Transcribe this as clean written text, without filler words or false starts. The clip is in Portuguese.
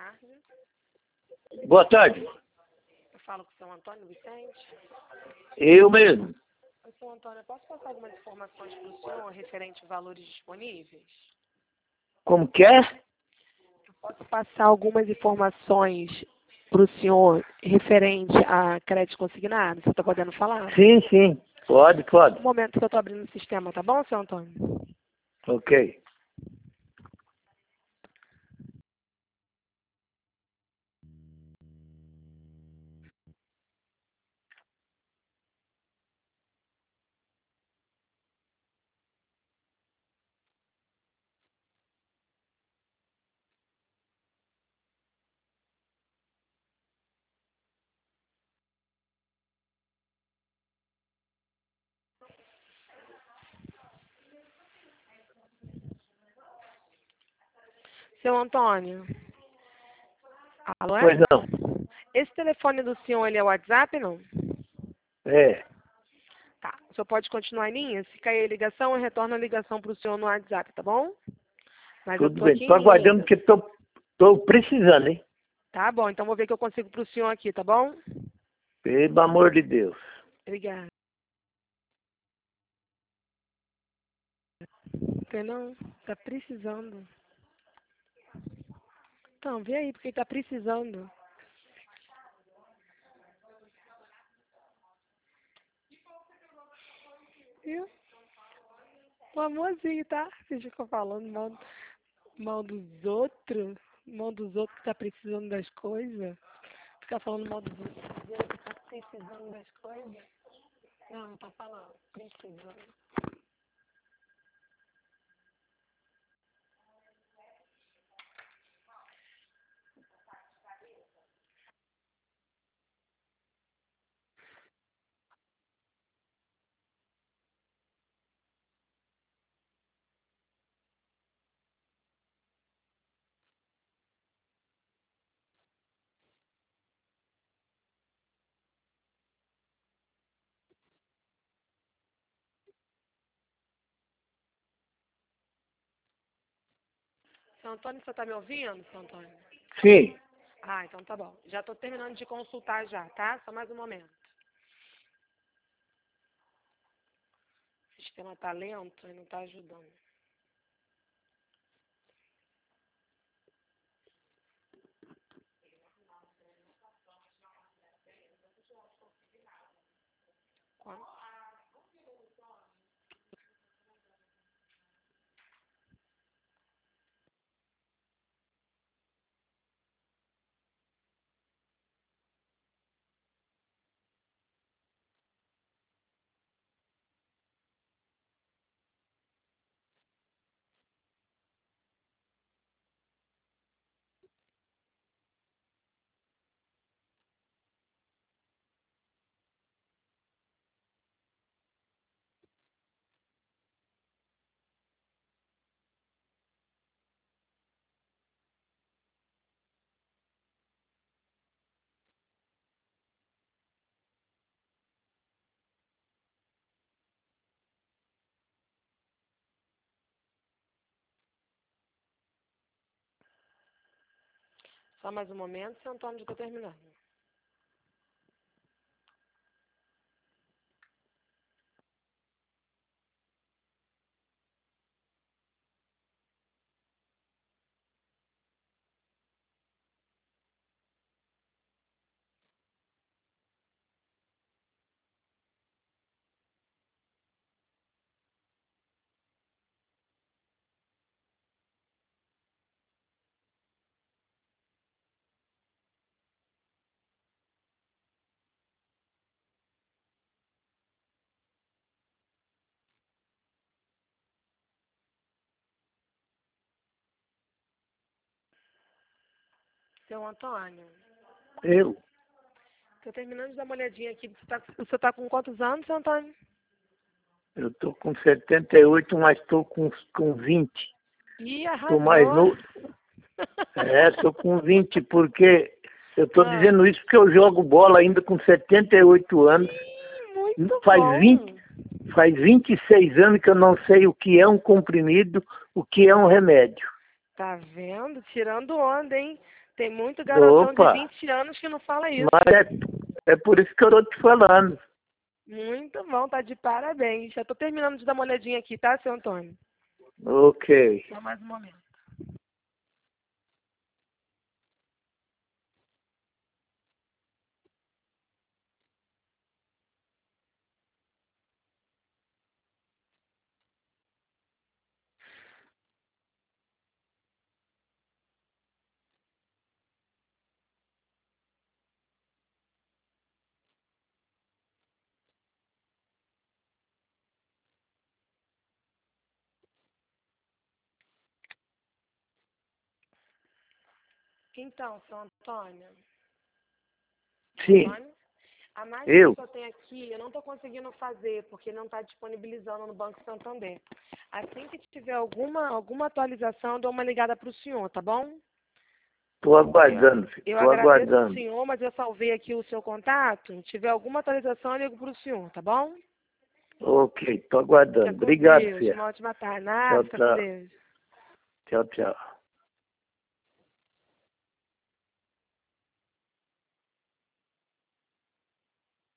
tarde. Boa tarde. Eu falo com o seu Antônio Vicente. Eu mesmo. Oi, seu Antônio, eu posso passar algumas informações para o senhor referente a valores disponíveis? Como que é? Eu posso passar algumas informações para o senhor referente a crédito consignado? Você está podendo falar? Sim, sim. Pode. No momento que eu estou abrindo o sistema, tá bom, seu Antônio? Ok. Seu Antônio. Alô, é? Pois não. Esse telefone do senhor, ele é WhatsApp, não? É. Tá. O senhor pode continuar em linha? Se cair a ligação, eu retorno a ligação para o senhor no WhatsApp, tá bom? Mas eu Tudo tô bem. aqui Tô em linha aguardando ainda. porque tô precisando, hein? Tá bom, então vou ver o que eu consigo para o senhor aqui, tá bom? Pelo amor de Deus. Obrigada. Tem não? Tá precisando. Então, vê aí, porque tá precisando. Viu? Famosinho, tá? Você ficou falando mal dos outros. Mal dos outros que tá precisando das coisas. Ficar falando mal dos outros. Dizendo que tá precisando das coisas. Não tá falando. Precisando. Seu Antônio, você tá me ouvindo, seu Antônio? Sim. Ah, então tá bom. Já tô terminando de consultar já, tá? Só mais um momento. O sistema tá lento e não tá ajudando. Quanto? Só mais um momento, seu Antônio, já tô terminando. Seu Antônio, Eu. tô terminando de dar uma olhadinha aqui. Você tá com quantos anos, seu Antônio? Eu tô com 78, mas tô com 20. Ih, Tô mais arrasou. novo. É, tô com 20 porque eu tô Ah, dizendo isso porque eu jogo bola ainda com 78 anos. muito Faz bom. faz 26 anos que eu não sei o que é um comprimido, o que é um remédio. Tá vendo? Tirando onda, hein? Tem muito garotão Opa. de 20 anos que não fala isso. Mas é por isso que eu tô te falando. Muito bom, tá de parabéns. Já tô terminando de dar uma olhadinha aqui, tá, seu Antônio? Ok. Só mais um momento. Então, seu Antônio. Sim, Antônio? A eu. máquina que eu tenho aqui, eu não estou conseguindo fazer, porque não está disponibilizando no Banco Santander. Assim que tiver alguma atualização, eu dou uma ligada para o senhor, tá bom? Tô aguardando, filho. Eu Tô agradeço o aguardando. senhor, mas eu salvei aqui o seu contato. Se tiver alguma atualização, eu ligo para o senhor, tá bom? Ok, tô Fica aguardando. com Obrigado, Deus. filha. Uma ótima tarde. Tchau, Nada, fica com tchau. Deus. Tchau, tchau.